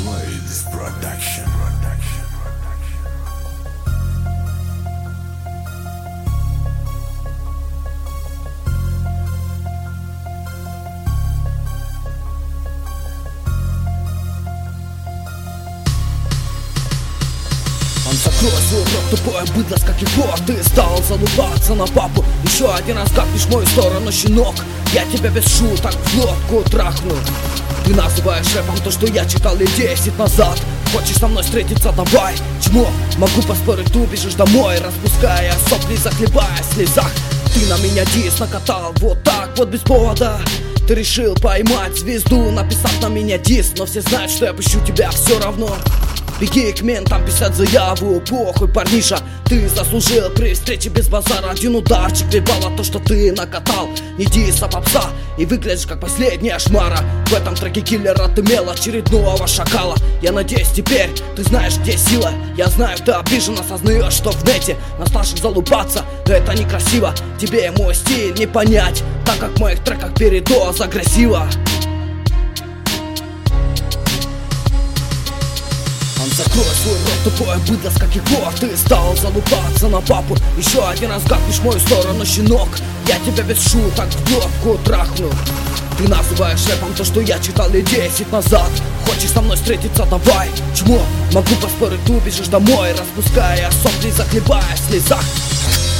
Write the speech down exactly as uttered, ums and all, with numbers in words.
Ladies Production. Он закрой свой рот, тупое быдло, как его. Ты стал залупаться на папу. Еще один раз капнешь в мою сторону, щенок. Я тебя без шуток в лодку трахну. Ты называешь рэпом то, что я читал лет десять назад. Хочешь со мной встретиться, давай. Чмо, могу поспорить, ты убежишь домой, распуская сопли, захлебая в слезах. Ты на меня дис накатал вот так вот без повода. Ты решил поймать звезду, написав на меня дис. Но все знают, что я пущу тебя все равно. Беги к ментам писать заяву, похуй, парниша. Ты заслужил при встрече без базара один ударчик вебала то, что ты накатал. Не дис, а попса, и выглядишь как последняя шмара. В этом треке киллера ты мел очередного шакала. Я надеюсь, теперь ты знаешь, где сила. Я знаю, ты обижен, осознаешь, что в нете на старших залупаться, но это некрасиво. Тебе мой стиль не понять, так как в моих треках передоз агрессива. Закрой свой рот, тупое быдло, как его. Ты стал залупаться на папу. Еще один раз гапнешь в мою сторону, щенок. Я тебя без шуток в лодку трахну. Ты называешь рэпом то, что я читал лет десять назад. Хочешь со мной встретиться, давай. Чмо, могу поспорить, ты убежишь домой, распуская сопли, захлебая в слезах.